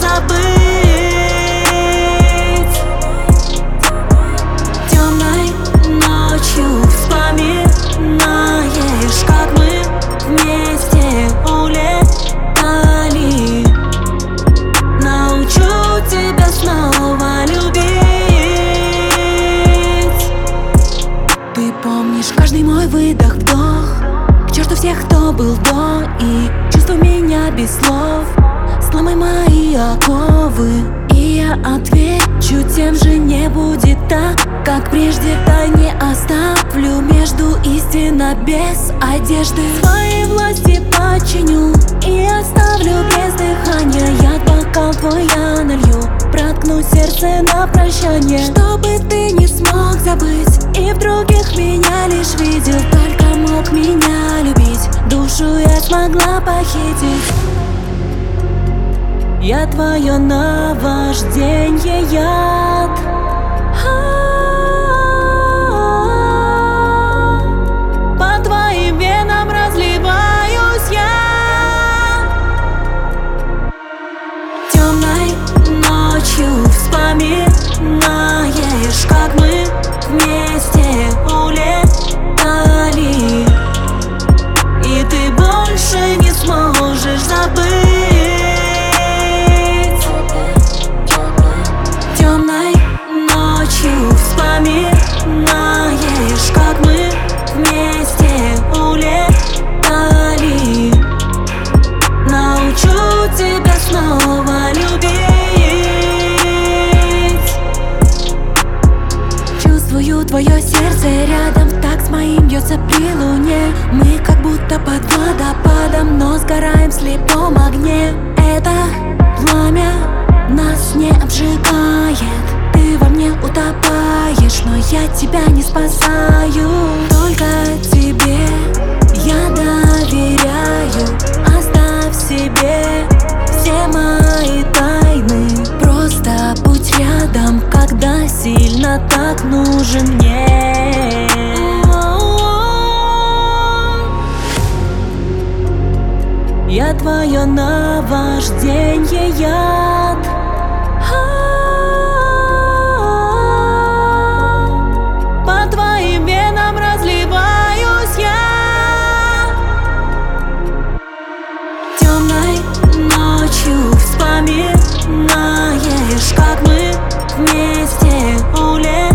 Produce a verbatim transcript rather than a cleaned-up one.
забыть. Темной ночью вспоминаешь, как мы вместе улетали. Научу тебя снова любить. Ты помнишь каждый мой выдох, вдох, к черту всех, кто был до, и чувствуй меня без слов. Сломай мои оковы, и я отвечу тем же. Не будет так, как прежде. Да не оставлю между истина без одежды. Своей власти подчиню и оставлю без дыхания. Я бокал твой я налью, проткну сердце на прощание, чтобы ты не смог забыть и в других меня лишь видел. Только мог меня любить, душу я смогла похитить. Я твое наважденье, яд. По твоим венам разливаюсь я. Темной ночью вспоминаешь, как мы вместе улетали, и ты больше не сможешь забыть. Вспоминаешь, как мы вместе улетали. Научу тебя снова любить. Чувствую твое сердце рядом, так с моим бьется при луне. Мы как будто под водопадом, но сгораем в слепом огне. Это пламя нас не обжигает, ты во мне утопаешь, но я тебя не спасаю. Только тебе я доверяю. Оставь себе все мои тайны. Просто будь рядом, когда сильно так нужен мне. Я твое наважденье, яд. По твоим венам разливаюсь я. Темной ночью вспоминаешь, как мы вместе улетали.